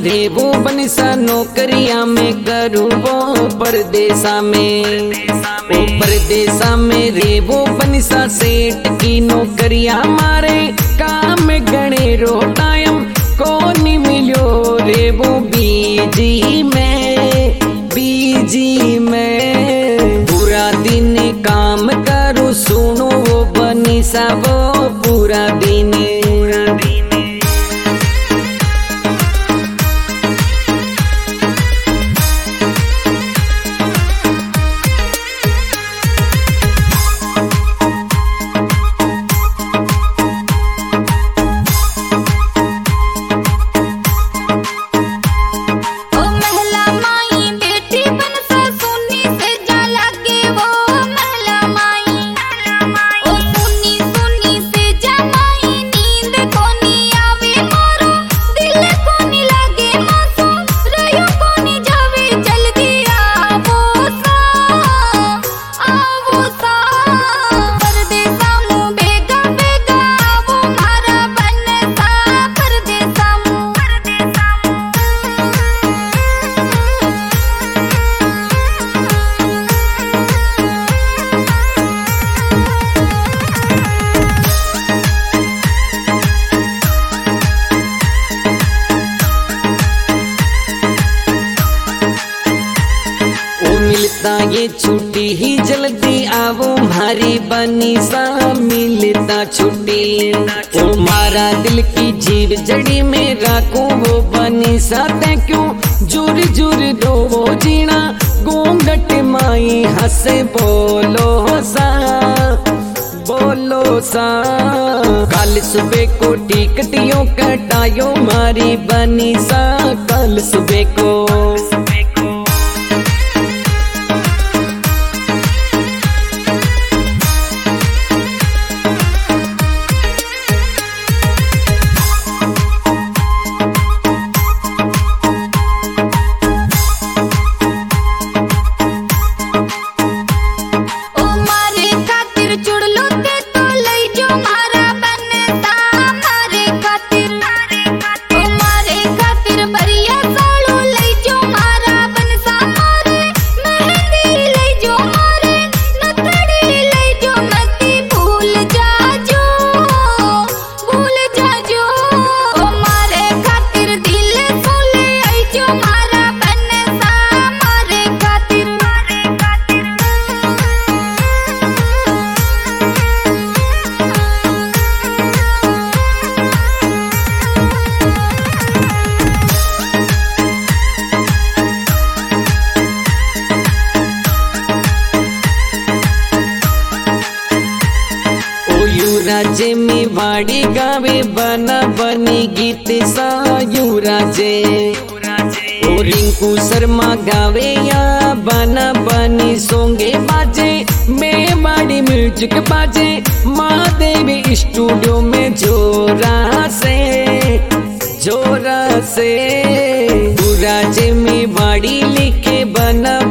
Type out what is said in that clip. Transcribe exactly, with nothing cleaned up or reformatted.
रेवो बनिसा नौकरिया में करूँ वो परदेसा में, ओ परदेसा में रेवो बनिसा सेठ की नौकरिया मारे काम गणे रो टाइम को नहीं मिलो रेवो बीजी में, बीजी में पूरा दिन काम करूँ सुनो वो बनिसा वो पूरा दिन। मिलता ये छुट्टी ही जल्दी आवो मारी बनिसा मिलता छुट्टी, ओ मारा दिल की जीव जड़ी में राखूं वो बनिसा ते क्यों जुर जुर दो वो जीना गोंगट माई हंसे बोलो सा बोलो सा। कल सुबह को टिकटियों कटायो मारी बनिसा कल सुबह को। राजे में वाड़ी गावे बना बनी गीत सा युवराजे, ओ रिंकू शर्मा गावे या बना बनी सोंगे बाजे में वाड़ी म्यूजिक बाजे माँ देवी स्टूडियो में जोरा से जोरा से। राजे में वाड़ी लिखे बना